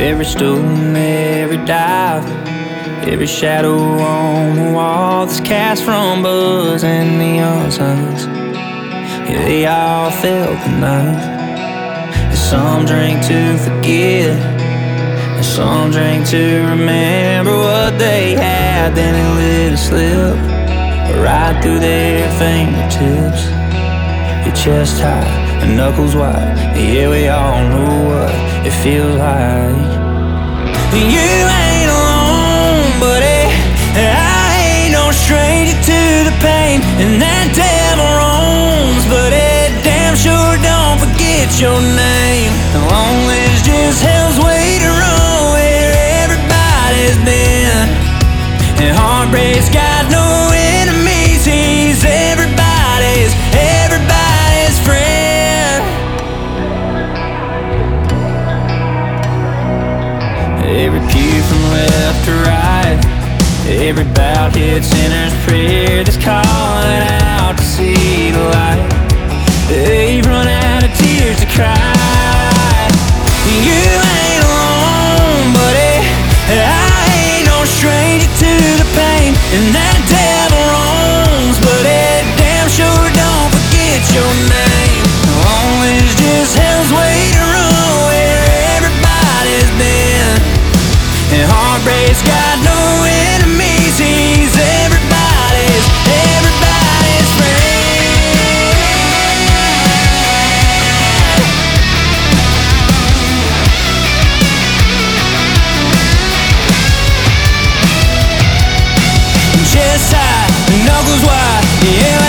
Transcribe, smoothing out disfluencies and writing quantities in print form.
Every stone, every dive, every shadow on the wall that's cast from buzz and neon signs. Yeah, they all felt the night. And some drink to forget, and some drink to remember what they had. Then it let it slip right through their fingertips. Your chest high and knuckles wide. Yeah, we all know what it feels like. You ain't alone, buddy. I ain't no stranger to the pain, and that devil roams, but it damn sure don't forget your name. The lonely's just hell's way to run where everybody's been, and heartbreak's got no enemies. He's everybody's friend. Every pew from left to right, every bout hits sinner's prayer that's calling out to see the light. They've run out of tears to cry. You ain't alone, buddy. I ain't no stranger to the pain, and that devil roams, but it damn sure don't forget your name. Lonely's just hell's way to run where everybody's been, and heartbreak's got no enemies. He's everybody's friend. Chest high, knuckles wide, yeah.